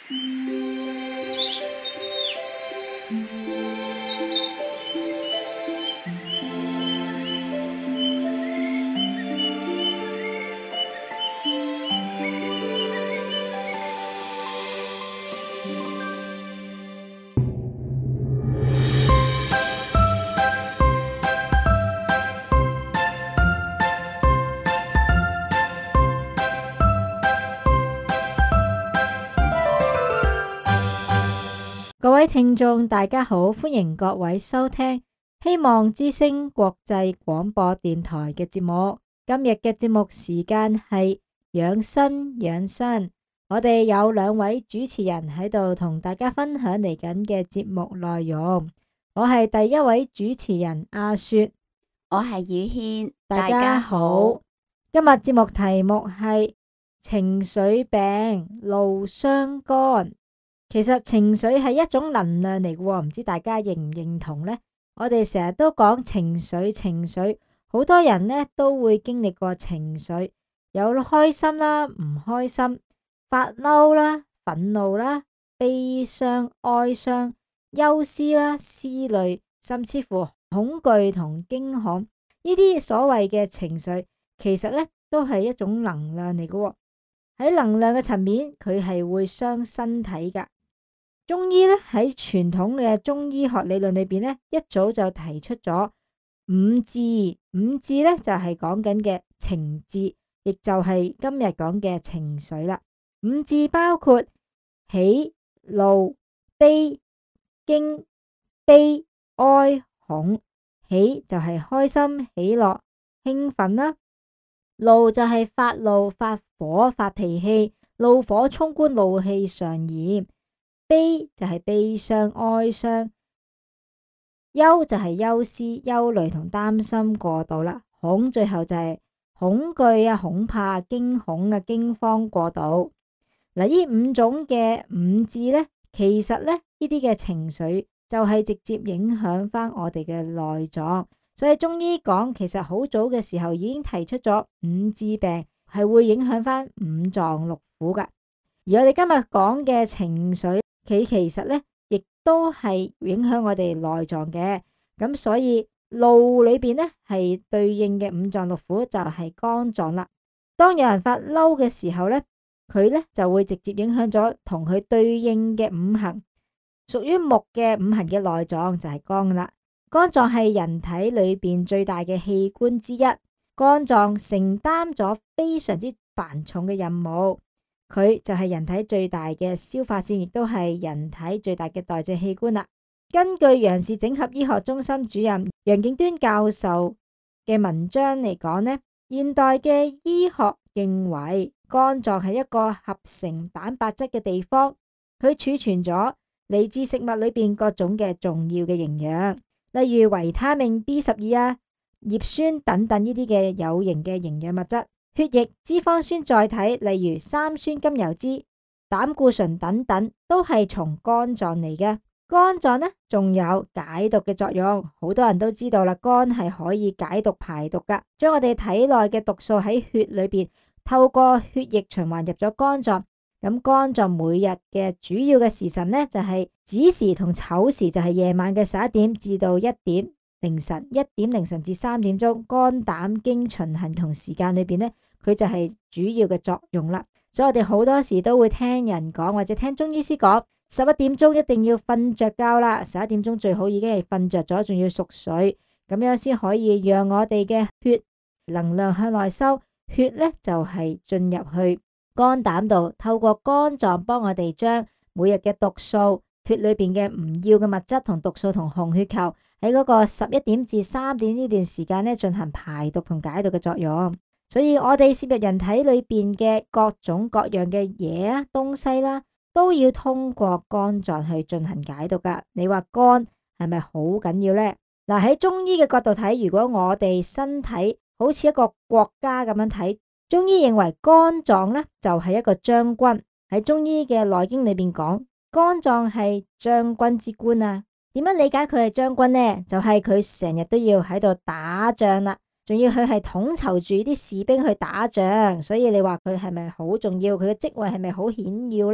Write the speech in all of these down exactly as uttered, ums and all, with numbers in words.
各位聽眾大家好，歡迎各位收聽希望之聲國際廣播電台嘅節目。今日嘅節目時間係養生養生，我哋有兩位主持人喺度同大家分享嚟緊嘅節目內容。我係第一位主持人阿雪， 我係宇軒， 大家好。今日節目題目係情緒病，怒傷肝。其實情緒係一種能量嚟嘅，唔知大家認唔認同呢？我哋成日都講情緒，情緒好多人呢都會經歷過情緒，有開心啦、唔開心、發嬲啦、憤怒啦、悲傷、哀傷、憂思啦、思慮，甚至乎恐懼同驚恐。呢啲所謂嘅情緒，其實呢都係一種能量嚟嘅。喺能量嘅層面，佢係會傷身體噶。中醫咧喺傳統嘅中醫學理論裏邊咧，一早就提出咗五志，五志咧就係講緊嘅情志，亦就係今日講嘅情緒啦。五志包括喜、怒、悲、驚、悲、哀、恐。喜就係開心、喜樂、興奮啦；怒就係發怒、發火、發脾氣，怒火衝冠，怒氣上炎。悲就係悲傷、哀傷，憂就係憂思、憂慮同擔心過度啦。恐最後就係恐懼啊、恐怕、驚恐啊、驚慌過度。嗱，呢五種嘅五志呢，其實呢呢啲嘅情緒就係直接影響翻我哋嘅內臟，所以中醫講其實好早嘅時候已經提出咗五志病係會影響翻五臟六腑噶。而我哋今日講嘅情緒，佢其實咧，亦都係影響我哋內臟嘅，咁所以怒裏邊咧係對應嘅五臟六腑就係肝臟啦。當有人發嬲嘅時候咧，佢咧就會直接影響咗同佢對應嘅五行，屬於木嘅五行嘅內臟就係肝啦。肝臟係人體裏邊最大嘅器官之一，肝臟承擔咗非常之繁重嘅任務。佢就係人體最大嘅消化腺，亦都係人體最大嘅代謝器官啦。根據楊氏整合醫學中心主任楊敬端教授嘅文章嚟講呢，現代嘅醫學認為肝臟係一個合成蛋白質嘅地方，佢儲存咗嚟自食物裏邊各種嘅重要嘅營養，例如維他命 B 十二 啊、葉酸等等呢啲嘅有形嘅營養物質。血液、脂肪酸載體，例如三酸甘油脂、膽固醇等等，都係從肝臟嚟嘅。肝臟呢，仲有解毒嘅作用，好多人都知道啦。肝係可以解毒排毒噶，將我哋體內嘅毒素喺血裏邊透過血液循環入咗肝臟。咁肝臟每日嘅主要嘅時辰呢，就係子時同丑時，就係夜晚嘅十一點至到一點，凌晨一點凌晨至三點鐘，肝膽經循行同時間裏邊呢，佢就係主要嘅作用啦。所以我哋好多時都會聽人講，或者聽中醫師講，十一點鐘一定要瞓着覺啦。十一點鐘最好已經係瞓着咗，仲要熟睡，咁樣先可以讓我哋嘅血能量向內收。血呢就係進入去肝膽度，透過肝臟幫我哋將每日嘅毒素、血裏邊嘅唔要嘅物質同毒素同紅血球喺嗰個十一點至三點呢段時間呢進行排毒同解毒嘅作用。所以我哋攝入人體裏邊嘅各種各樣嘅嘢啊、東西啦，都要通過肝臟去進行解毒噶。你話肝係咪好緊要呢？嗱，喺中醫嘅角度睇，如果我哋身體好似一個國家咁樣睇，中醫認為肝臟呢就係一個將軍。喺中醫嘅內經裏邊講，肝臟係將軍之官啊。點樣理解佢係將軍呢？就係佢成日都要喺度打仗啦。仲要佢係統籌住啲士兵去打仗，所以你話佢係咪好重要？佢嘅職位係咪好顯要呢？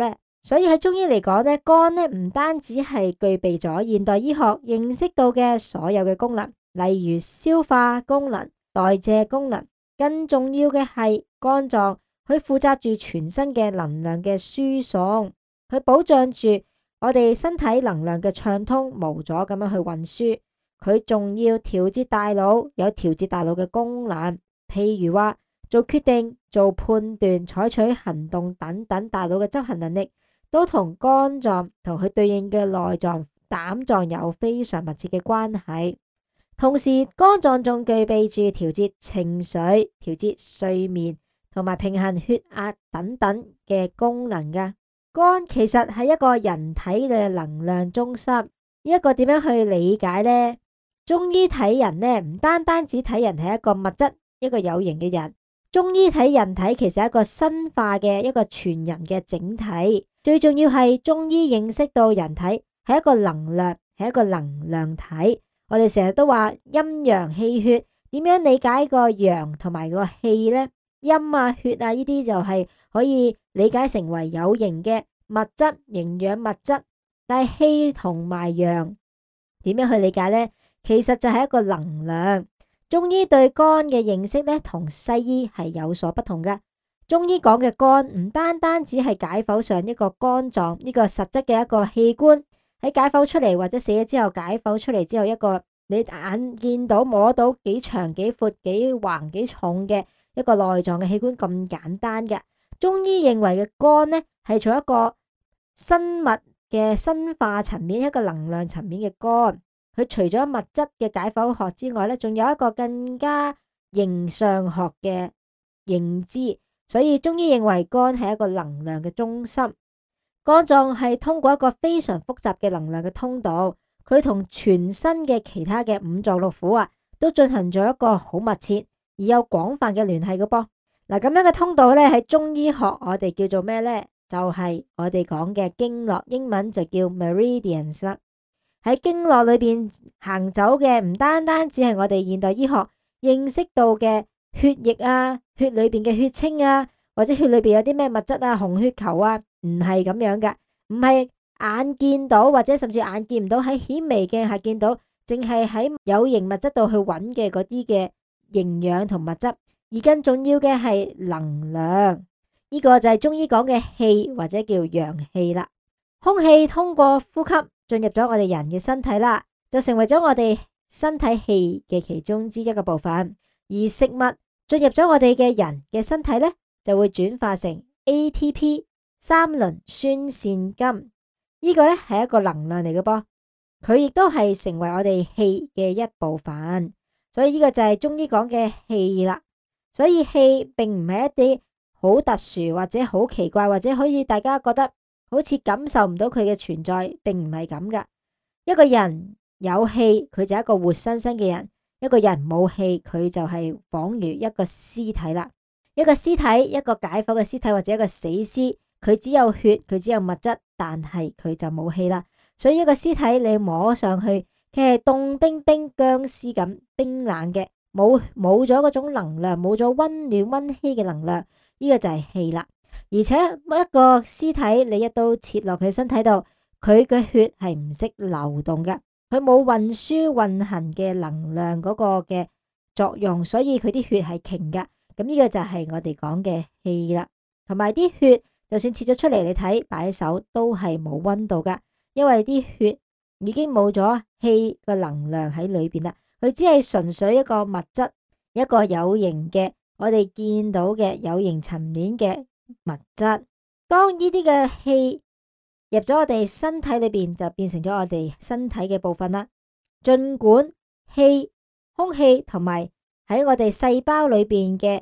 所以喺中醫嚟講呢，肝呢唔單止係具備咗現代醫學認識到嘅所有嘅功能，例如消化功能、代謝功能，更重要嘅係肝臟，佢負責住全身嘅能量嘅輸送，佢保障住我哋身體能量嘅暢通無阻咁樣去運輸。佢仲要調節大腦，有調節大腦嘅功能，譬如話做決定、做判斷、採取行動等等，大腦嘅執行能力都同肝臟同佢對應嘅內臟膽臟有非常密切嘅關係。同時，肝臟仲具備住調節情緒、調節睡眠同埋平衡血壓等等嘅功能㗎。肝其實係一個人體嘅能量中心。呢一個點樣去理解呢？中醫睇人呢，唔單單只睇人係一個物質、一個有形嘅人。中醫睇人體其實係一個生化嘅一個全人嘅整體。最重要係中醫認識到人體係一個能量，係一個能量體。我哋成日都話陰陽氣血，點樣理解個陽同埋個氣呢？陰啊、血啊呢啲就係可以理解成為有形嘅物質、營養物質。但係氣同埋陽點樣去理解呢？其實就係一個能量。中醫對肝嘅認識呢，同西醫係有所不同嘅。中醫講嘅肝唔單單只係解剖上一個肝臟呢個實質嘅一個器官，喺解剖出嚟或者死咗之後解剖出嚟之後，一個你眼見到摸到幾長幾闊幾橫幾重嘅一個內臟嘅器官咁簡單嘅。中醫認為嘅肝呢，係從一個生物嘅生化層面，一個能量層面嘅肝。佢除咗物質嘅解剖學之外呢，仲有一個更加形上學嘅認知。所以中醫認為肝係一個能量嘅中心。肝臟係通過一個非常複雜嘅能量嘅通道，佢同全身嘅其他嘅五臟六腑啊，都進行咗一個好密切而又廣泛嘅聯繫嘅噃。嗱，咁樣嘅通道呢，喺中醫學我哋叫做咩呢？就係我哋講嘅經絡，英文就叫 meridians 啦。喺經絡裏邊行走嘅唔單單只係我哋現代醫學認識到嘅血液啊、血裏邊嘅血清啊，或者血裏邊有啲咩物質啊、紅血球啊，唔係咁樣噶，唔係眼見到或者甚至眼見唔到，喺顯微鏡下見到，淨係喺有形物質度去揾嘅嗰啲嘅營養同物質，而更重要嘅係能量。呢個就係中醫講嘅氣或者叫陽氣啦。空氣通過呼吸進入咗我哋人嘅身體啦，就成為咗我哋身體氣嘅其中之一個部分。而食物進入咗我哋嘅人嘅身體呢，就會轉化成 A T P 三磷酸腺苷。呢個呢係一個能量嚟嘅噃，佢亦都係成為我哋氣嘅一部分。所以呢個就係中醫講嘅氣啦。所以氣並唔係一啲好特殊或者好奇怪，或者可以大家覺得好似感受唔到佢嘅存在，並唔係咁噶。一個人有氣，佢就係一個活生生嘅人；一個人冇氣，佢就係仿如一個屍體啦。一個屍體，一個解剖嘅屍體或者一個死屍，佢只有血，佢只有物質，但係佢就冇氣啦。所以一個屍體你摸上去，佢係凍冰冰僵屍咁冰冷嘅，冇冇咗嗰種能量，冇咗溫暖溫馨嘅能量，呢個就係氣啦。而且一個屍體你一刀切落佢身體度，佢嘅血係唔識流動嘅，佢冇運輸運行嘅能量嗰個嘅作用，所以佢啲血係凝嘅。咁呢個就係我哋講嘅氣啦。同埋啲血就算切咗出嚟，你睇擺喺手都係冇溫度噶，因為啲血已經冇咗氣嘅能量喺裏邊啦，佢只係純粹一個物質，一個有形嘅我哋見到嘅有形層面嘅物質。當呢啲嘅氣入咗我哋身體裏邊，就變成咗我哋身體嘅部分啦。盡管氣、空氣同埋喺我哋細胞裏邊嘅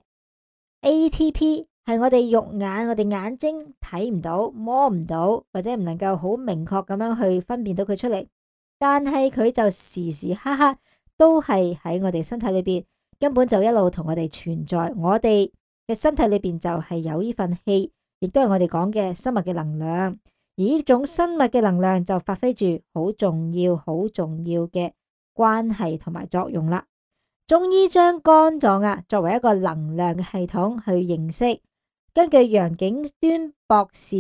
A T P 係我哋肉眼、我哋眼睛睇唔到、摸唔到，或者唔能夠好明確咁樣去分辨到佢出嚟，但係佢就時時刻刻都係喺我哋身體裏邊，根本就一路同我哋存在。我哋嘅身體裏邊就係有呢份氣，亦都係我哋講嘅生物嘅能量。而呢種生物嘅能量就發揮住好重要、好重要嘅關係同埋作用啦。中醫將肝臟啊作為一個能量嘅系統去認識。根據楊景端博士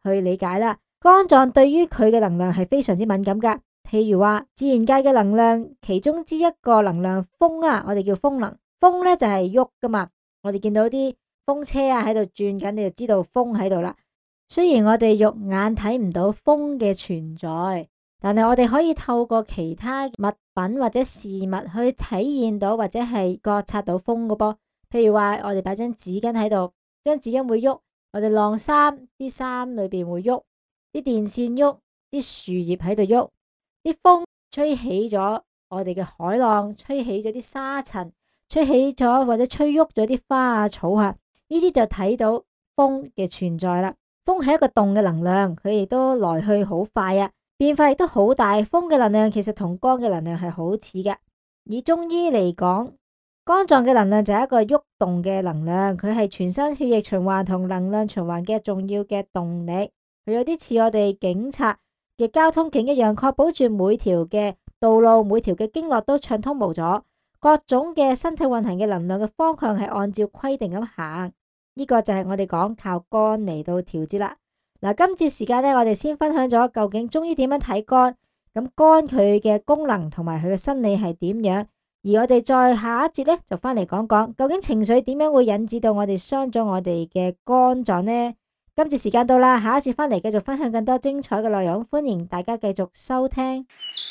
去理解啦。肝臟對於佢嘅能量係非常之敏感噶。譬如話自然界嘅能量，其中之一個能量風啊，我哋叫風能。風呢就係喐噶嘛，我哋見到啲風車啊喺度轉緊，你就知道風喺度啦。雖然我哋肉眼睇唔到風嘅存在，但係我哋可以透過其他物品或者事物去體驗到或者係覺察到風噶噃。譬如話我哋擺張紙巾喺度，張紙巾會喐；我哋晾衫，啲衫裏邊會喐；啲電線喐，啲樹葉喺度喐；啲風吹起咗我哋嘅海浪，吹起咗啲沙塵，吹起咗或者吹喐咗啲花啊草啊，呢啲就睇到風嘅存在啦。風係一個動嘅能量，佢亦都來去好快啊，變化亦都好大。風嘅能量其實同肝嘅能量係好似嘅。以中醫嚟講，肝臟嘅能量就係一個喐動嘅能量，佢係全身血液循環同能量循環嘅重要嘅動力。佢有啲似我哋警察嘅交通警一樣，確保住每條嘅道路、每條嘅經絡都暢通無阻，各種嘅身體運行嘅能量嘅方向係按照規定咁行。呢個就係我哋講靠肝嚟到調節啦。嗱，今節時間呢，我哋先分享咗究竟中醫點樣睇肝，咁肝佢嘅功能同埋佢嘅生理係點樣，而我哋再下一節呢，就翻嚟講講究竟情緒點樣會引致到我哋傷咗我哋嘅肝臟呢？今節時間到啦，下一節翻嚟繼續分享更多精彩嘅內容，歡迎大家繼續收聽。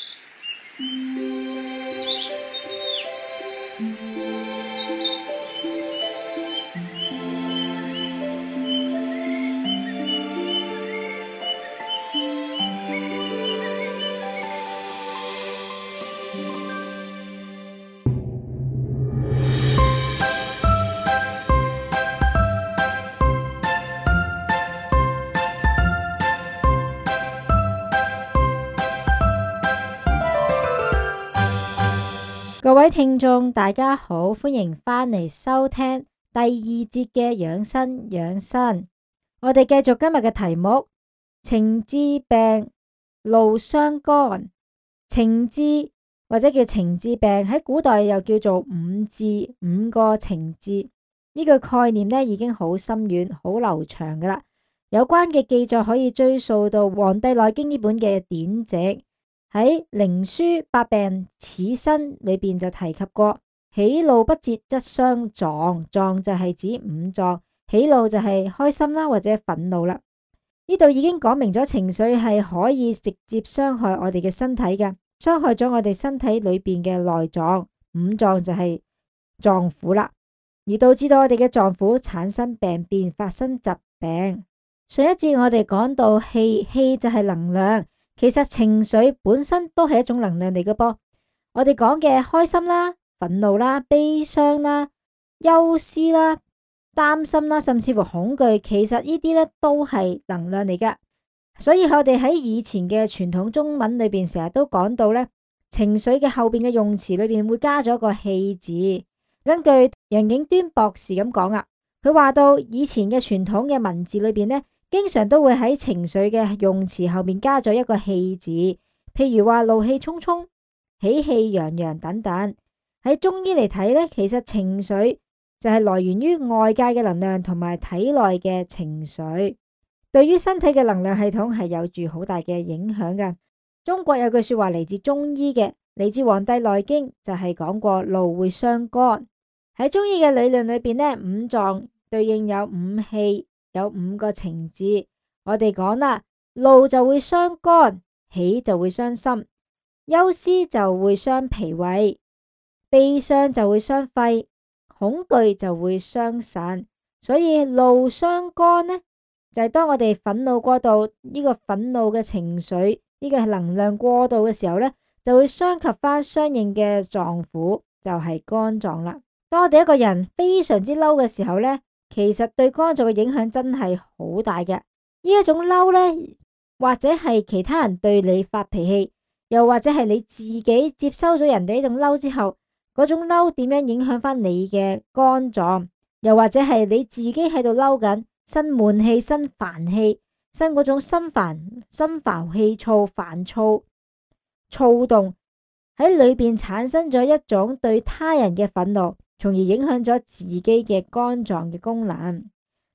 各位聽眾大家好，歡迎返嚟收聽第二節嘅養生養生。我哋繼續今日嘅題目，情志病怒傷肝。情志或者叫情志病，喺古代又叫做五志，五個情志。呢個概念呢已經好深遠、好流長噶啦。有關嘅記載可以追溯到《黃帝內經》呢本嘅典籍。喺《靈樞百病始生》裏邊就提及過，喜怒不節則傷臟，臟就係指五臟，喜怒就係開心啦或者憤怒啦。呢度已經講明咗情緒係可以直接傷害我哋嘅身體嘅，傷害咗我哋身體裏邊嘅內臟，五臟就係臟腑啦，而導致到我哋嘅臟腑產生病變，發生疾病。上一節我哋講到氣，氣就係能量。其實情緒本身都係一種能量嚟嘅噃，我哋講嘅開心啦、憤怒啦、悲傷啦、憂思啦、擔心啦，甚至乎恐懼，其實呢啲咧都係能量嚟㗎。所以我哋喺以前嘅傳統中文裏邊成日都講到咧，情緒嘅後邊嘅用詞裏邊會加咗個氣字。根據楊景端博士咁講啊，佢話到以前嘅傳統嘅文字裏邊咧，經常都會喺情緒嘅用詞後面加咗一個氣字，譬如話怒氣沖沖、喜氣洋洋等等。喺中醫嚟睇呢，其實情緒就係來源於外界嘅能量同埋體內嘅情緒，對於身體嘅能量系統係有住好大嘅影響㗎。中國有句說話嚟自中醫嘅，嚟自《黃帝內經》，就係講過怒會傷肝。喺中醫嘅理論裏邊呢，五臟對應有五氣。有五個情志，我哋講啦，怒就會傷肝，喜就會傷心，憂思就會傷脾胃，悲傷就會傷肺，恐懼就會傷腎。所以怒傷肝呢，就係當我哋憤怒過度，呢個憤怒嘅情緒，呢個係能量過度嘅時候呢，就會傷及翻相應嘅臟腑，就係肝臟啦。當我哋一個人非常之嬲嘅時候呢，其實對肝臟嘅影響真係好大嘅。呢一種嬲呢，或者係其他人對你發脾氣，又或者係你自己接收咗人哋呢種嬲之後，嗰種嬲點樣影響翻你嘅肝臟，又或者係你自己喺度嬲緊，生悶氣、生煩氣、生嗰種心煩、心煩氣躁、煩躁、躁動，喺裏邊產生咗一種對他人嘅憤怒，從而影響咗自己嘅肝臟嘅功能。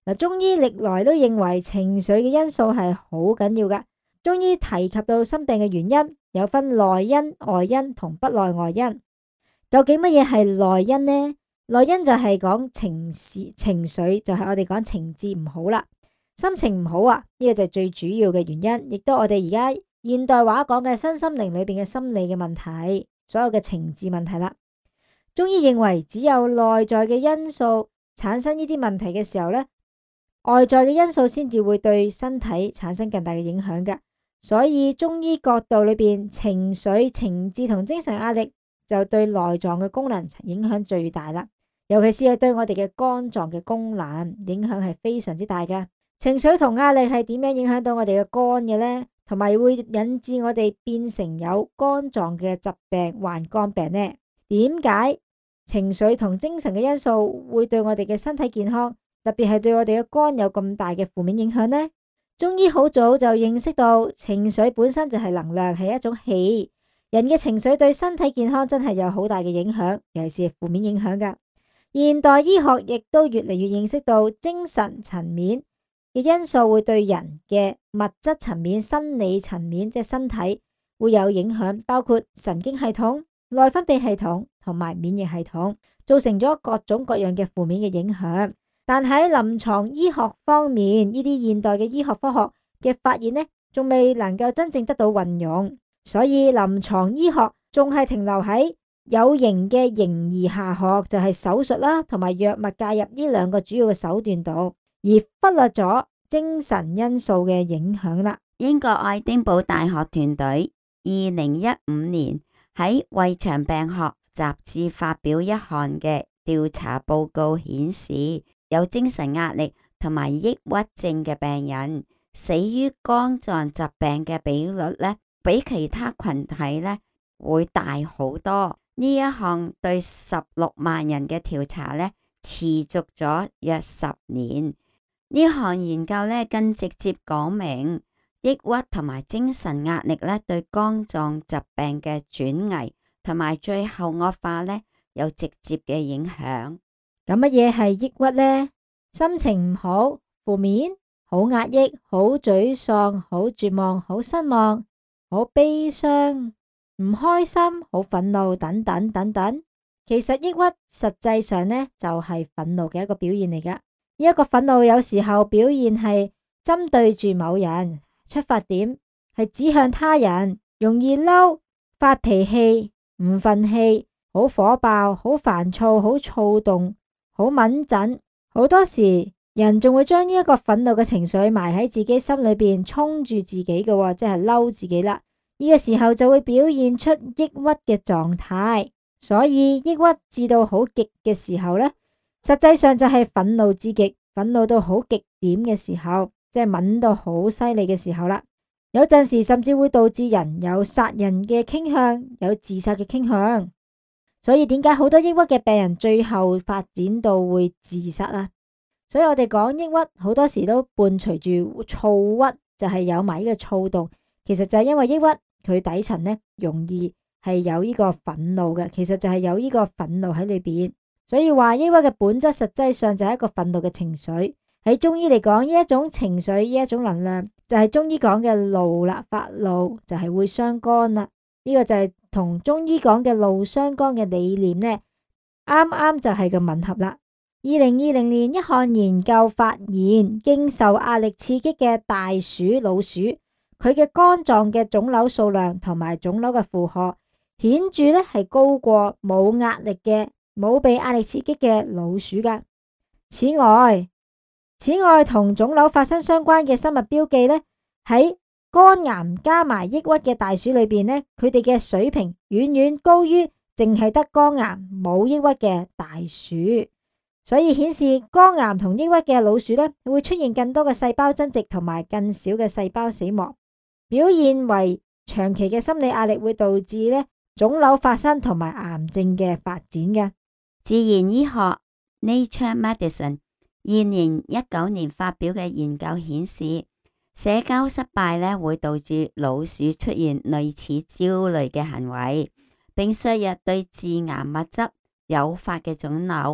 嗱，中醫歷來都認為情緒嘅因素係好緊要㗎。中醫提及到生病嘅原因，有分內因、外因同不內外因。究竟乜嘢係內因呢？內因就係講情緒，情緒就係我哋講情志唔好啦，心情唔好啊，呢個就係最主要嘅原因，亦都我哋而家現代話講嘅身心靈裏邊嘅心理嘅問題，所有嘅情志問題啦。中醫認為只有內在嘅因素產生呢啲問題嘅時候呢，外在嘅因素先至會對身體產生更大嘅影響嘅。所以中醫角度裏邊，情緒、情志同精神壓力就對內臟嘅功能影響最大啦。尤其是係對我哋嘅肝臟嘅功能影響係非常之大嘅。情緒同壓力係點樣影響到我哋嘅肝嘅呢？同埋會引致我哋變成有肝臟嘅疾病，患肝病呢？點解情緒同精神嘅因素會對我哋嘅身體健康，特別係對我哋嘅肝有咁大嘅負面影響呢？中醫好早就認識到情緒本身就係能量，係一種氣。人嘅情緒對身體健康真係有好大嘅影響，尤其是負面影響㗎。現代醫學亦都越嚟越認識到精神層面嘅因素會對人嘅物質層面、生理層面，即係身體會有影響，包括神經系統、內分泌系統同埋免疫系統，造成咗各種各樣嘅負面嘅影響。但喺臨床醫學方面，呢啲現代嘅醫學科學嘅發現呢，仲未能夠真正得到運用，所以臨床醫學仲係停留喺有形嘅形而下學，就係手術啦，同埋藥物介入呢兩個主要嘅手段度，而忽略咗精神因素嘅影響啦。 英國愛丁堡大學團隊二零一五年喺胃腸病學雜誌發表一項嘅調查報告顯示，有精神壓力同埋抑鬱症嘅病人死於肝臟疾病嘅比率呢，比其他群體呢會大好多。呢一項對十六萬人嘅調查呢，持續咗約十年。呢項研究呢，更直接講明抑鬱同埋精神壓力呢，對肝臟疾病嘅轉危同埋最後惡化呢，有直接嘅影響。 咁乜嘢係抑鬱呢？心情唔好、負面、好壓抑、好沮喪、好絕望、好失望、好悲傷、唔開心、好憤怒等等等等。其實抑鬱實際上呢，就係憤怒嘅一個表現嚟噶。呢一個憤怒有時候表現係針對住某人，出發點係指向他人，容易嬲、發脾氣、唔忿氣、好火爆、好煩躁、好躁動、好敏感。好多時人仲會將呢一個憤怒嘅情緒埋喺自己心裏邊，衝住自己嘅，即係嬲自己啦。呢個時候就會表現出抑鬱嘅狀態，所以抑鬱至到好極嘅時候呢，實際上就係憤怒至極，憤怒到好極點嘅時候，即係敏到好犀利嘅時候啦。有陣時甚至會導致人有殺人嘅傾向，有自殺嘅傾向。所以點解好多抑鬱嘅病人最後發展到會自殺啊？所以我哋講抑鬱好多時都伴隨住躁鬱，就係有埋呢個躁動。其實就係因為抑鬱佢底層呢，容易係有呢個憤怒嘅，其實就係有呢個憤怒喺裏邊。所以話抑鬱嘅本質實際上就係一個憤怒嘅情緒。喺中醫嚟講，呢一種情緒，呢一種能量就係中醫講嘅怒啦，發怒就係會傷肝啦。呢個就係同中醫講嘅怒傷肝嘅理念呢，啱啱就係個吻合啦。二零二零年一項研究發現，經受壓力刺激嘅大鼠、老鼠，佢嘅肝臟嘅腫瘤數量同埋腫瘤嘅負荷顯著呢係高過冇壓力嘅、冇被壓力刺激嘅老鼠噶。此外，此外同腫瘤發生相關嘅生物標記呢，喺肝癌加埋抑鬱嘅大鼠裏邊呢，佢哋嘅水平遠遠高於淨係得肝癌冇抑鬱嘅大鼠，所以顯示肝癌同抑鬱嘅老鼠呢，會出現更多嘅細胞增殖同埋更少嘅細胞死亡，表現為長期嘅心理壓力會導致呢腫瘤發生同埋癌症嘅發展嘅。 自然醫學 Nature Medicine 二零一九年發表嘅研究顯示，社交失敗呢會導致老鼠出現類似焦慮嘅行為，並削弱對致癌物質誘發嘅腫瘤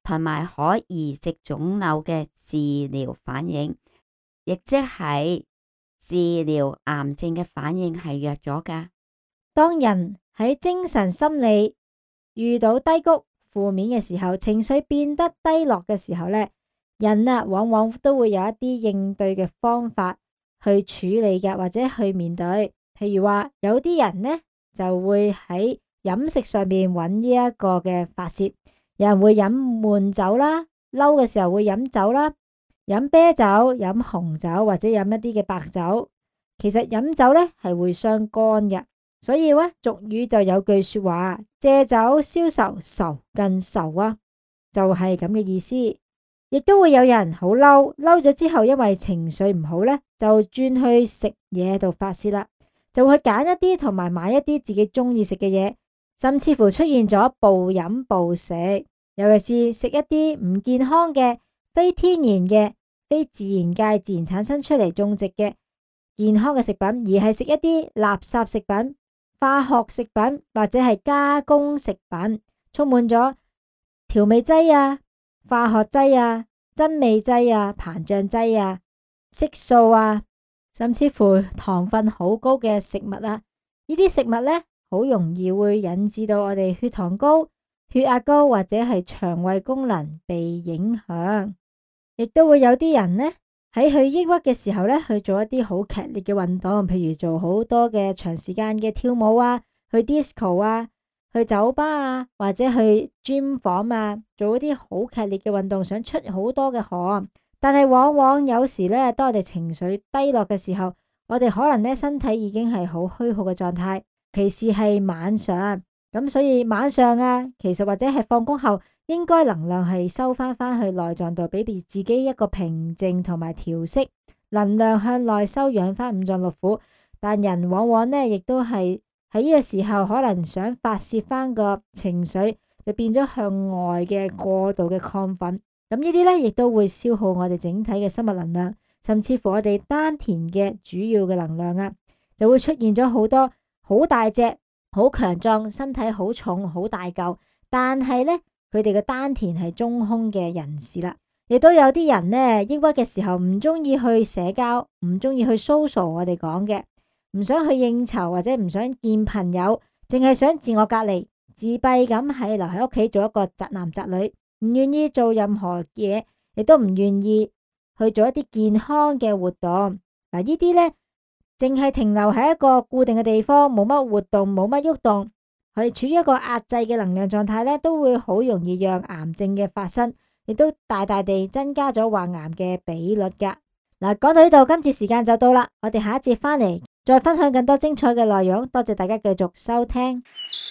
同埋可移植腫瘤嘅治療反應，亦即係治療癌症嘅反應係弱咗㗎。 當人喺精神心理遇到低谷、負面嘅時候，情緒變得低落嘅時候呢，人啊往往都會有一啲應對嘅方法去處理嘅，或者去面對。譬如話有啲人呢就會喺飲食上面揾呢一個嘅發洩，有人會飲悶酒啦，嬲嘅時候會飲酒啦，飲啤酒、飲紅酒或者飲一啲嘅白酒。其實飲酒呢係會傷肝嘅，所以呢俗語就有句說話：借酒消愁，愁更愁啊，就係咁嘅意思。亦都會有人好嬲，嬲咗之後因為情緒唔好呢，就轉去食嘢度發洩啦，就會去揀一啲同埋買一啲自己中意食嘅嘢，甚至乎出現咗暴飲暴食，尤其是食一啲唔健康嘅、非天然嘅、非自然界自然產生出嚟種植嘅健康嘅食品，而係食一啲垃圾食品、化學食品或者係加工食品，充滿咗調味劑啊、化學劑啊、增味劑啊、膨脹劑啊、色素啊，甚至乎糖分好高嘅食物啊，呢啲食物呢，好容易會引致到我哋血糖高、血壓高或者係腸胃功能被影響。亦都會有啲人呢，喺佢抑鬱嘅時候呢，去做一啲好劇烈嘅運動，譬如做好多嘅長時間嘅跳舞啊，去 disco 啊，去酒吧啊，或者去 gym 房啊，做一啲好劇烈嘅運動，想出好多嘅汗。但係往往有時呢，當我哋情緒低落嘅時候，我哋可能呢身體已經係好虛耗嘅狀態，其實係晚上咁，所以晚上啊，其實或者係放工後，應該能量係收翻翻去內臟度，俾自己一個平靜同埋調息，能量向內收養翻五臟六腑。但人往往呢，亦都係喺呢個時候可能想發洩翻個情緒，就變咗向外嘅過度嘅亢奮。咁呢啲呢，亦都會消耗我哋整體嘅生物能量，甚至乎我哋丹田嘅主要嘅能量啊，就會出現咗好多好大隻、好強壯、身體好重、好大嚿，但係呢，佢哋嘅丹田係中空嘅人士啦。亦都有啲人呢，抑鬱嘅時候唔中意去社交，唔中意去 social， 我哋講嘅唔想去應酬或者唔想見朋友，淨係想自我隔離、自閉咁喺留喺屋企做一個宅男宅女，唔願意做任何嘢，亦都唔願意去做一啲健康嘅活動。嗱，呢啲呢，淨係停留喺一個固定嘅地方，冇乜活動，冇乜喐動，佢處於一個壓制嘅能量狀態呢，都會好容易讓癌症嘅發生，亦都大大地增加咗患癌嘅比率噶。嗱，講到呢度，今次時間就到啦，我哋下一節翻嚟再分享更多精彩嘅內容。多謝大家繼續收聽。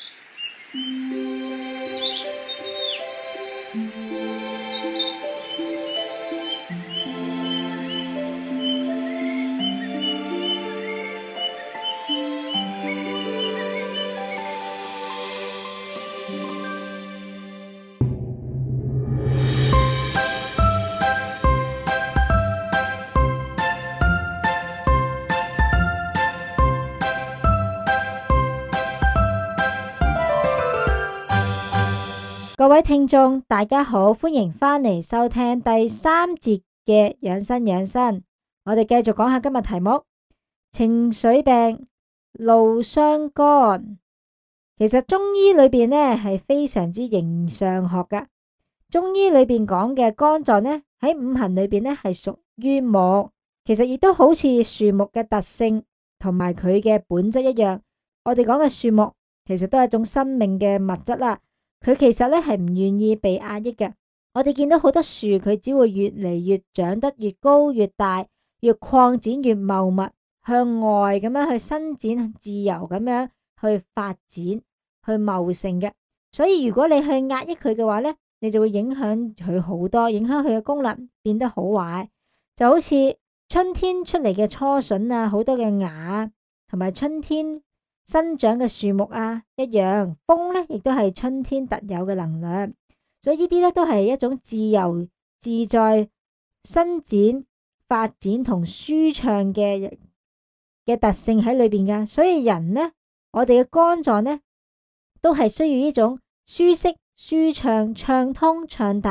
各位聽眾，大家好，歡迎返嚟收聽第三節嘅養生養生。我哋繼續講下今日題目：情緒病、怒傷肝。其實中醫裏邊呢係非常之形上學噶。中醫裏邊講嘅肝臟呢，喺五行裏邊呢係屬於木，其實亦都好似樹木嘅特性同埋佢嘅本質一樣。我哋講嘅樹木其實都係一種生命嘅物質啦。佢其實咧係唔願意被壓抑嘅。我哋見到好多樹，佢只會越嚟越長得越高越大，越擴展越茂密，向外咁樣去伸展，自由咁樣去發展，去茂盛嘅。所以如果你去壓抑佢嘅話咧，你就會影響佢好多，影響佢嘅功能，變得好壞。就好似春天出嚟嘅初筍啊，好多嘅芽，同埋春天生長嘅樹木啊一樣，風呢亦都係春天特有嘅能量，所以呢啲呢都係一種自由自在、伸展、發展同舒暢嘅嘅特性喺裏邊噶。所以人呢，我哋嘅肝臟呢，都係需要呢種舒適、舒暢、暢通、暢達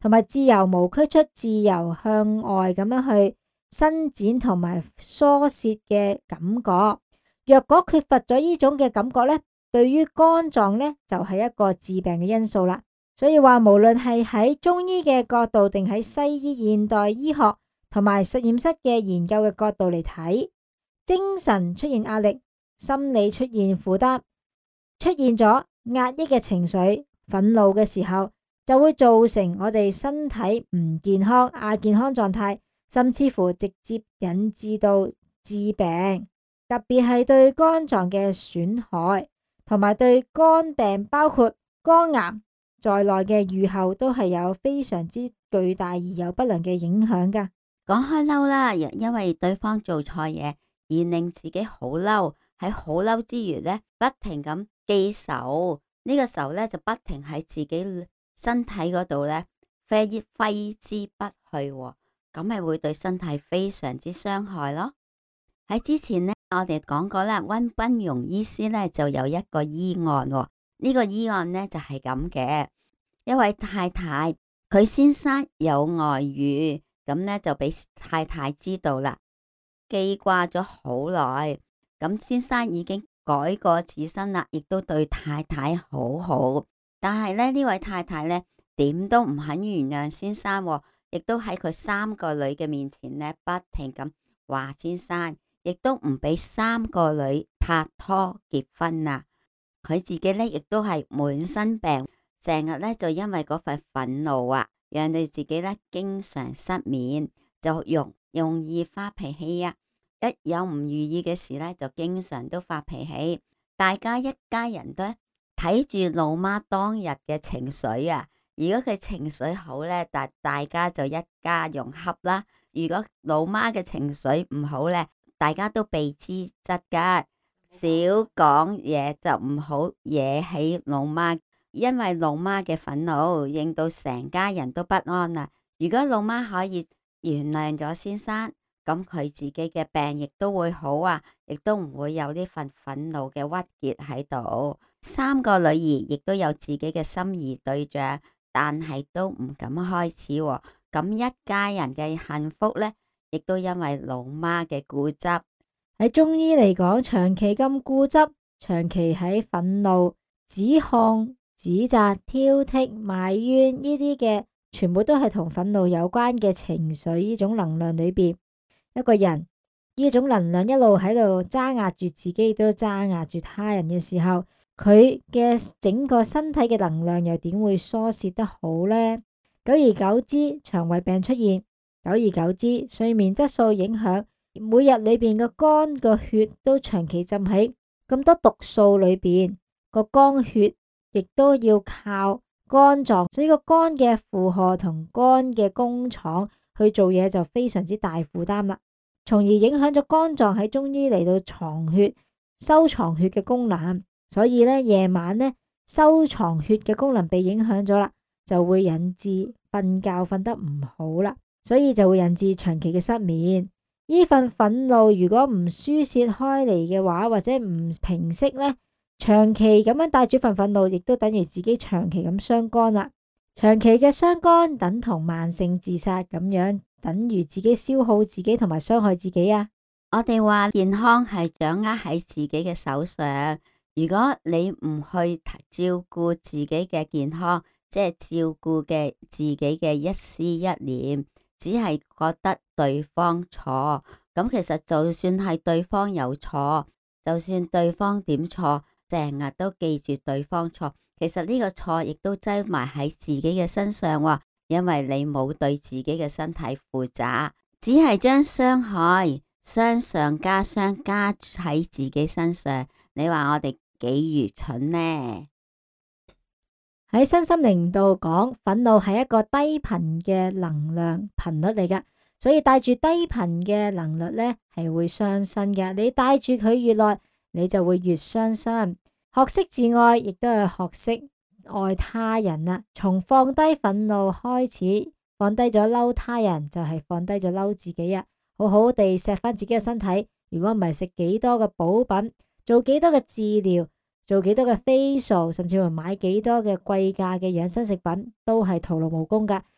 同埋自由無拘束、自由向外咁樣去伸展同埋疏泄嘅感覺。若果缺乏咗呢種嘅感覺呢，對於肝臟呢，就係一個致病嘅因素啦。所以話無論係喺中醫嘅角度定喺西醫現代醫學同埋實驗室嘅研究嘅角度嚟睇，精神出現壓力，心理出現負擔，出現咗壓抑嘅情緒、憤怒嘅時候，就會造成我哋身體唔健康、亞健康狀態，甚至乎直接引致到致病。特別係對肝臟嘅損害，同埋對肝病，包括肝癌在內嘅預後，都係有非常之巨大而又不良嘅影響噶。 講開嬲啦，因為對方做錯嘢而令自己好嬲，喺好嬲之餘呢，不停咁記仇，呢、這個仇呢，就不停喺自己身體嗰度呢，揮揮之不去，咁咪會對身體非常之傷害咯。喺之前呢，我哋講過啦，溫彬庸醫師呢就有一個醫案，呢、這個醫案呢就係咁嘅，一位太太佢先生有外遇。咁呢就俾太太知道啦，記掛咗好耐。咁先生已經改過自新啦，亦都對太太好好。但係呢，呢位太太呢點都唔肯原諒先生，亦都喺佢三個女嘅面前呢不停咁話先生，亦都唔俾三個女拍拖結婚啊。佢自己呢亦都係滿身病，成日呢就因為嗰份憤怒啊，讓你自己咧經常失眠，就容容易發脾氣啊！一有唔如意嘅事咧，就經常都發脾氣。大家一家人都睇住老媽當日嘅情緒啊！如果佢情緒好咧，大大家就一家融洽啦；如果老媽嘅情緒唔好咧，大家都避之則吉，少講嘢就唔好惹起老媽。因為老媽嘅憤怒，令到成家人都不安啦。如果老媽可以原諒咗先生，咁佢自己嘅病亦都會好啊，亦都唔會有呢份憤怒嘅鬱結喺度。三個女兒亦都有自己嘅心儀對象，但係都唔敢開始喎。咁一家人嘅幸福呢，亦都因為老媽嘅固執。 喺中醫嚟講，長期咁固執，長期喺憤怒、指控、指責、挑剔、埋怨呢啲嘅，全部都係同憤怒有關嘅情緒。呢種能量裏邊，一個人呢種能量一路喺度揸壓住自己，都揸壓住他人嘅時候，佢嘅整個身體嘅能量又點會疏泄得好呢？久而久之，腸胃病出現；久而久之，睡眠質素影響，每日裏邊個肝個血都長期浸喺咁多毒素裏邊，個肝血亦都要靠肝臟，所以個肝嘅負荷同肝嘅工廠去做嘢就非常之大負擔啦，從而影響咗肝臟喺中醫嚟到藏血、收藏血嘅功能。所以呢，夜晚呢，收藏血嘅功能被影響咗啦，就會引致瞓覺瞓得唔好啦，所以就會引致長期嘅失眠。呢份憤怒如果唔疏泄開嚟嘅話，或者唔平息呢，長期咁樣帶住份憤怒，亦都等於自己長期咁傷肝啦。長期嘅傷肝等同慢性自殺咁樣，等於自己消耗自己同埋傷害自己啊！ 我哋話健康係掌握喺自己嘅手上，如果你唔去照顧自己嘅健康，即係照顧嘅自己嘅一思一念，只係覺得對方錯，咁其實就算係對方有錯，就算對方點錯，成日都記住對方錯，其實呢個錯亦都擠埋喺自己嘅身上喎，因為你冇對自己嘅身體負責，只係將傷害傷上加傷加喺自己身上。你話我哋幾愚蠢呢？ 喺身心靈度講，憤怒係一個低頻嘅能量頻率嚟噶，所以帶住低頻嘅能量呢係會傷身嘅。你帶住佢越耐，你就會越傷身。學識自愛，亦都係學識愛他人啦。從放低憤怒開始，放低咗嬲他人，就係放低咗嬲自己啊！好好地錫翻自己嘅身體。如果唔係食幾多嘅補品，做幾多嘅治療，做幾多嘅飛數，甚至乎買幾多嘅貴價嘅養生食品，都係徒勞無功噶。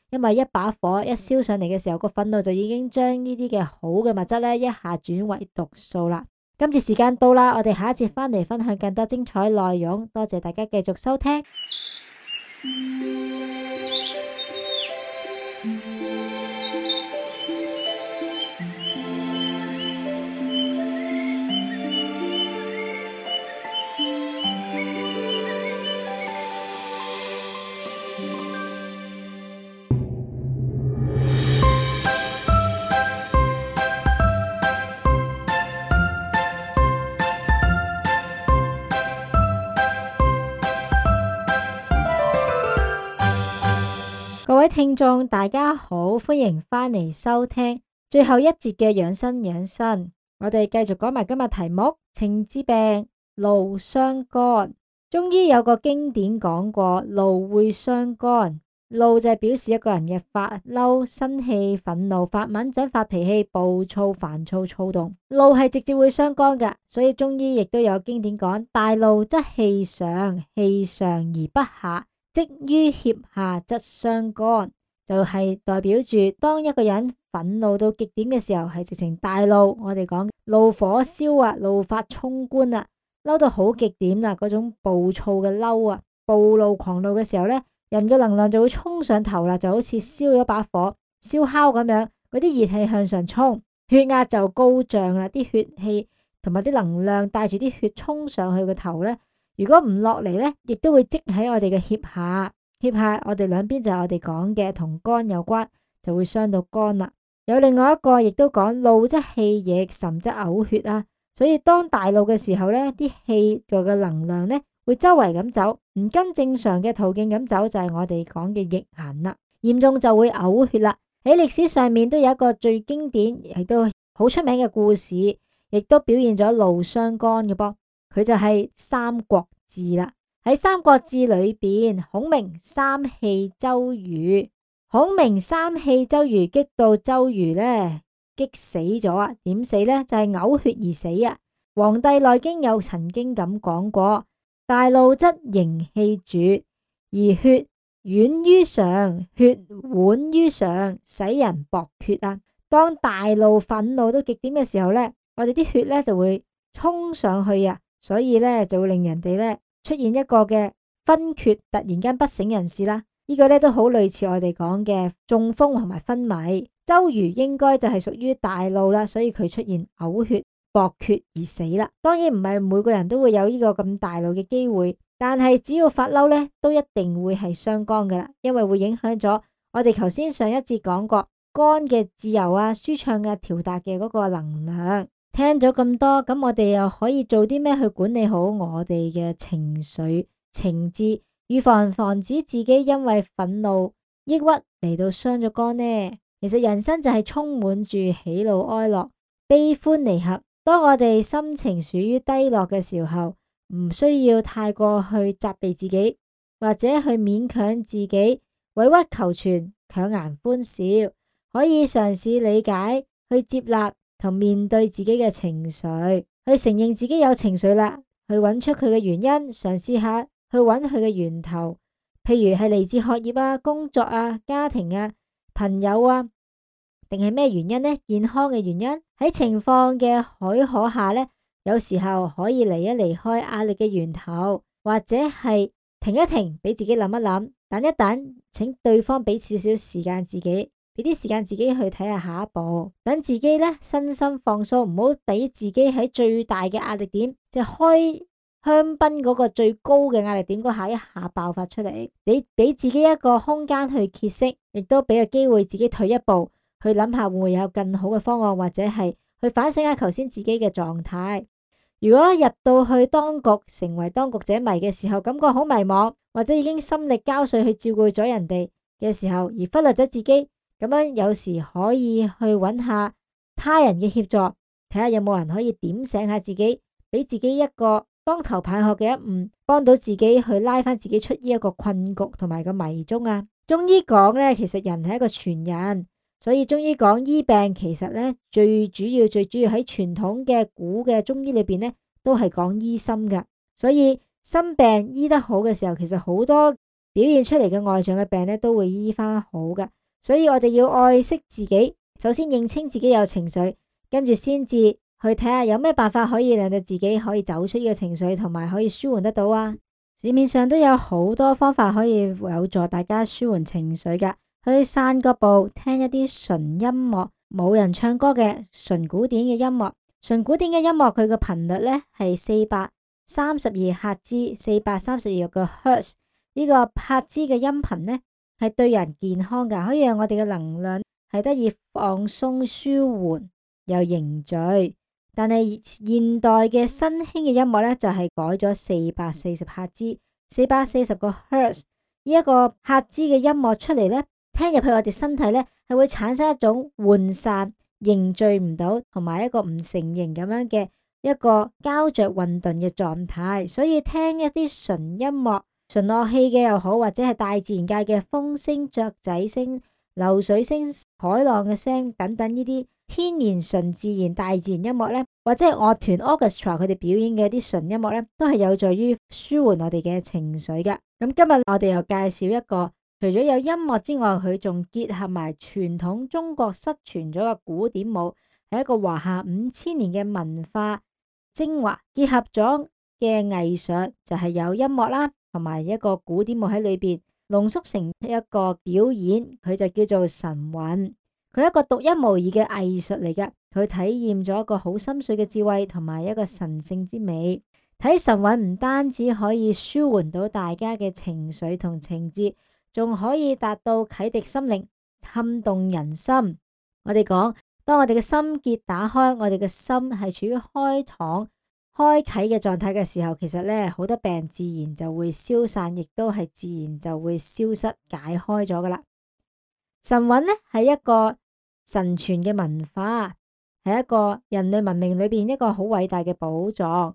因為一把火一燒上嚟嘅時候，個憤怒就已經將呢啲嘅好嘅物質咧一下轉為毒素啦。今次時間到啦，我哋下一節翻嚟分享更多精彩內容，多謝大家繼續收聽。各位聽眾大家好，歡迎返嚟收聽最後一節嘅養生養生。我哋繼續講埋今日題目：情志病，怒傷肝。中醫有個經典講過，怒會傷肝。怒就係表示一個人嘅發嬲、生氣、憤怒、發敏疹、發脾氣、暴躁、煩躁、躁動。怒係直接會傷肝㗎，所以中醫亦都有經典講：大怒則氣上，氣上而不下，積於脅下則傷肝。就係代表住當一個人憤怒到極點嘅時候，係直情大怒。我哋講怒火燒啊，怒髮衝冠啊，嬲到好極點啦，嗰種暴躁嘅嬲啊，暴怒狂怒嘅時候呢，人嘅能量就會衝上頭啦，就好似燒咗把火燒烤咁樣，嗰啲熱氣向上衝，血壓就高漲啦，啲血氣同埋啲能量帶住啲血衝上去個頭呢，如果唔落嚟呢，亦都會積喺我哋嘅腋下。腋下我哋兩邊就係我哋講嘅同肝有關，就會傷到肝啦。有另外一個亦都講怒則氣逆，甚則嘔血啊。所以當大怒嘅時候呢，啲氣嘅能量呢會周圍咁走，唔跟正常嘅途徑咁走，就係我哋講嘅逆行啦。嚴重就會嘔血啦。喺歷史上面都有一個最經典亦都好出名嘅故事，亦都表現咗怒傷肝嘅噃。佢就係《三國志》啦。喺《三國志》裏邊，孔明三氣周瑜，孔明三氣周瑜激到周瑜呢，激死咗啊！點死呢？就係嘔血而死啊！《黃帝內經》有曾經咁講過：大怒則形氣絕，而血軟於上，血緩於上，使人薄血啊！當大怒憤怒到極點嘅時候呢，我哋啲血呢就會衝上去啊，所以呢就會令人哋呢出現一個嘅昏厥，突然間不省人事啦。呢個呢都好類似我哋講嘅中風同埋昏迷。周瑜應該就係屬於大怒啦，所以佢出現嘔血、薄血而死啦。當然唔係每個人都會有呢個咁大怒嘅機會，但係只要發嬲呢，都一定會係傷肝噶啦，因為會影響咗我哋頭先上一節講過肝嘅自由啊、舒暢嘅調達嘅嗰個能量。聽咗咁多，咁我哋又可以做啲咩去管理好我哋嘅情緒、情志，預防防止自己因為憤怒、抑鬱嚟到傷咗肝呢？其實人生就係充滿住喜怒哀樂、悲歡離合。當我哋心情處於低落嘅時候，唔需要太過去責備自己，或者去勉強自己，委屈求全、強顏歡笑，可以嘗試理解、去接納同面對自己嘅情緒，去承認自己有情緒啦，去揾出佢嘅原因，嘗試下去揾佢嘅源頭。譬如係嚟自學業啊、工作啊、家庭啊、朋友啊，定係咩原因呢？健康嘅原因。喺情況嘅許可下呢，有時候可以離一離開壓力嘅源頭，或者係停一停，俾自己諗一諗，等一等，請對方俾少少時間自己。俾啲時間自己去睇下下一步，等自己呢身心放鬆，唔好俾自己喺最大嘅壓力點，即係開香檳嗰個最高嘅壓力點嗰下一下爆發出嚟。你俾自己一個空間去歇息，亦都俾個機會自己退一步，去諗下會唔會有更好嘅方案，或者係去反省下頭先自己嘅狀態。如果入到去當局，成為當局者迷嘅時候，感覺好迷茫，或者已經心力交瘁去照顧咗人哋嘅時候，而忽略咗自己。咁樣有時可以去揾下他人嘅協助，睇下有冇人可以點醒下自己，俾自己一個當頭棒喝嘅一悟，幫到自己去拉翻自己出呢一個困局同埋個迷中啊。中醫講呢，其實人係一個全人，所以中醫講醫病，其實呢最主要最主要喺傳統嘅古嘅中醫裏邊呢，都係講醫心噶。所以心病醫得好嘅時候，其實好多表現出嚟嘅外象嘅病呢，都會醫翻好噶。 所以我哋要愛惜自己，首先認清自己有情緒，跟住先至去睇下有咩辦法可以令到自己可以走出呢個情緒，同埋可以舒緩得到啊。市面上都有好多方法可以有助大家舒緩情緒噶，去散個步，聽一啲純音樂，冇人唱歌嘅純古典嘅音樂。純古典嘅音樂佢個頻率呢係四百三十二赫茲，四百三十二個赫茲。呢個赫茲嘅音頻呢係對人健康噶，可以讓我哋嘅能量係得以放鬆舒緩又凝聚。但係現代嘅新興嘅音樂呢，就係改咗四百四十赫茲，四百四十個赫茲呢一個赫茲嘅音樂出嚟呢，聽入去我哋身體呢係會產生一種渙散、凝聚唔到同埋一個唔成形咁樣嘅一個膠着混沌嘅狀態。所以聽一啲純音樂、純樂器嘅又好，或者係大自然界嘅風聲、雀仔聲、流水聲、海浪嘅聲等等呢啲天然純自然大自然音樂呢，或者係樂團 orchestra 佢哋表演嘅一啲純音樂呢，都係有助於舒緩我哋嘅情緒噶。咁今日我哋又介紹一個，除咗有音樂之外，佢仲結合埋傳統中國失傳咗嘅古典舞，係一個華夏五千年嘅文化精華結合咗嘅藝術，就係有音樂啦，同埋一個古典舞喺裏邊濃縮成一個表演，佢就叫做神韻。佢係一個獨一無二嘅藝術嚟嘅，佢體驗咗一個好深邃嘅智慧同埋一個神聖之美。睇神韻唔單止可以舒緩到大家嘅情緒同情節，仲可以達到啟迪心靈、撼動人心。我哋講，當我哋嘅心結打開，我哋嘅心係處於開敞、開啟嘅狀態嘅時候，其實呢好多病自然就會消散，亦都係自然就會消失解開咗噶啦。神韻呢係一個神傳嘅文化，係一個人類文明裏邊一個好偉大嘅寶藏。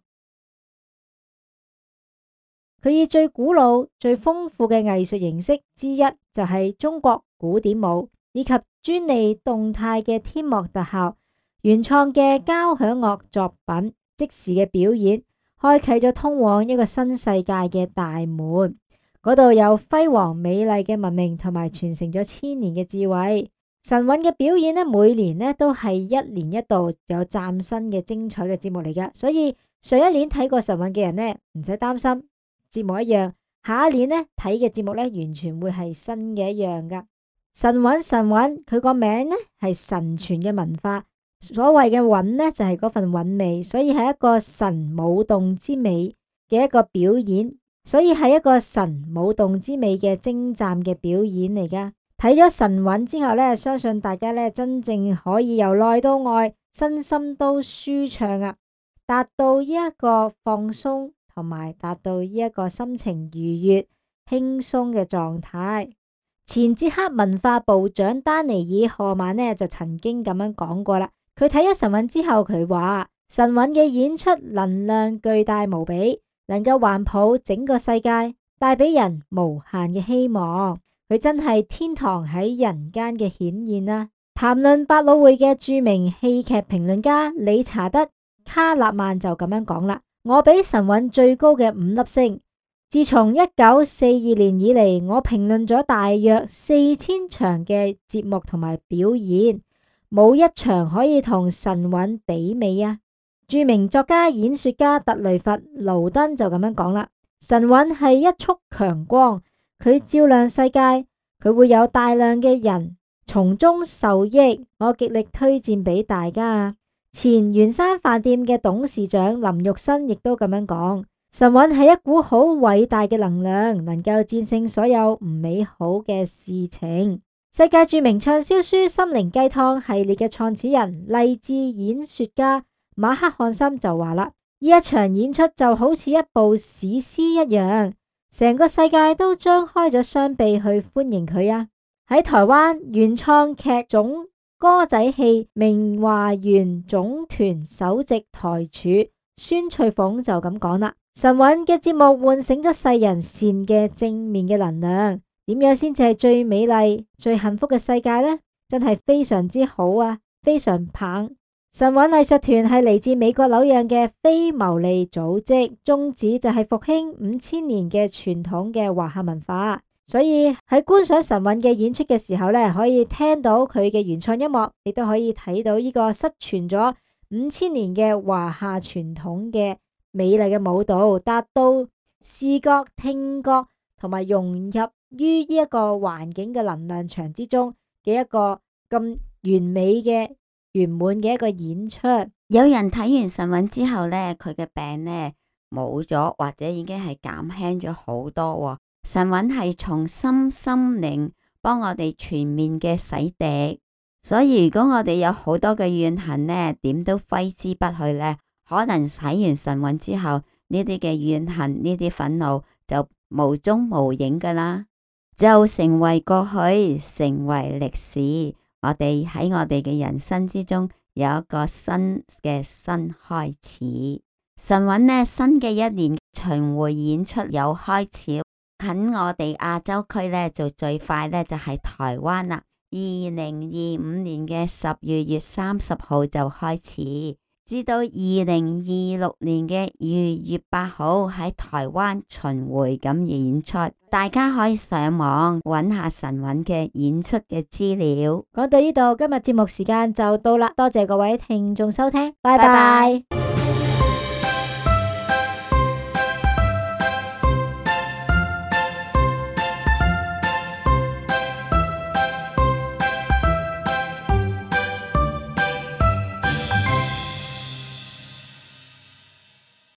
佢以最古老、最豐富嘅藝術形式之一，就係中國古典舞，以及專利動態嘅天幕特效、原創嘅交響樂作品、即時嘅表演，開啟咗通往一個新世界嘅大門。嗰度有輝煌美麗嘅文明，同埋傳承咗千年嘅智慧。神韻嘅表演呢，每年呢都係一年一度有嶄新嘅精彩嘅節目嚟㗎。所以上一年睇過神韻嘅人呢，唔使擔心，節目一樣，下一年呢睇嘅節目呢，完全會係新嘅一樣噶。神韻神韻，佢個名呢係神傳嘅文化，所謂嘅韻呢就係嗰份韻味，所以係一個神舞動之美嘅一個表演。所以係一個神舞動之美嘅精湛嘅表演嚟噶。睇咗神韻之後呢，相信大家呢真正可以由內到外，身心都舒暢啊，達到呢一個放鬆，同埋達到呢一個心情愉悅、輕鬆嘅狀態。前捷克文化部長丹尼爾赫曼呢就曾經咁樣講過啦。佢睇咗神韻之後，佢話神韻嘅演出能量巨大無比，能夠環抱整個世界，帶俾人無限嘅希望。佢真係天堂喺人間嘅顯現啦。談論百老匯嘅著名戲劇評論家理查德卡納曼就咁樣講啦：我俾神韻最高嘅五粒星。自從一九四二年以嚟，我評論咗大約四千場嘅節目同埋表演，冇一場可以同神韻媲美啊！著名作家、演說家特雷弗勞登就咁樣講啦：神韻係一束強光，佢照亮世界，佢會有大量嘅人從中受益。我極力推薦俾大家。前圓山飯店嘅董事長林玉新亦都咁樣講：神韻係一股好偉大嘅能量，能夠戰勝所有唔美好嘅事情。世界著名暢銷書《心靈雞湯》系列嘅創始人、勵志演說家馬克漢森就話啦：呢一場演出就好似一部史詩一樣，成個世界都張開咗雙臂去歡迎佢啊！喺台灣原創劇種歌仔戲明華園總團首席台柱孫翠鳳就咁講啦：神韻嘅節目喚醒咗世人善嘅正面嘅能量，點樣先至係最美麗、最幸福嘅世界呢？真係非常之好啊，非常棒！神韻藝術團係嚟自美國紐約嘅非牟利組織，宗旨就係復興五千年嘅傳統嘅華夏文化， 所以喺觀賞神韻嘅演出嘅時候呢，可以聽到佢嘅原創音樂，亦都可以睇到呢個失傳咗五千年嘅華夏傳統嘅美麗嘅舞蹈，達到視覺、聽覺同埋融入於呢一個環境嘅能量場之中嘅一個咁完美嘅圓滿嘅一個演出。 有人睇完神韻之後呢，佢嘅病呢冇咗，或者已經係減輕咗好多喎。神韻係從心心靈幫我哋全面嘅洗滌，所以如果我哋有好多嘅怨恨呢，點都揮之不去呢。可能洗完神韻之後，呢啲嘅怨恨、呢啲憤怒就無蹤無影噶啦，就成為過去，成為歷史。我哋喺我哋嘅人生之中有一個新嘅新開始。神韻呢，新嘅一年巡迴演出有開始。近我哋亞洲區呢，就最快呢就係台灣啦。二零二五年嘅十二月三十號就開始，至到二零二六年嘅二月八號喺台灣巡迴咁演出。大家可以上網揾下神韻嘅演出嘅資料。 講到呢度，今日節目時間就到啦，多謝各位聽眾收聽，拜拜。 拜拜。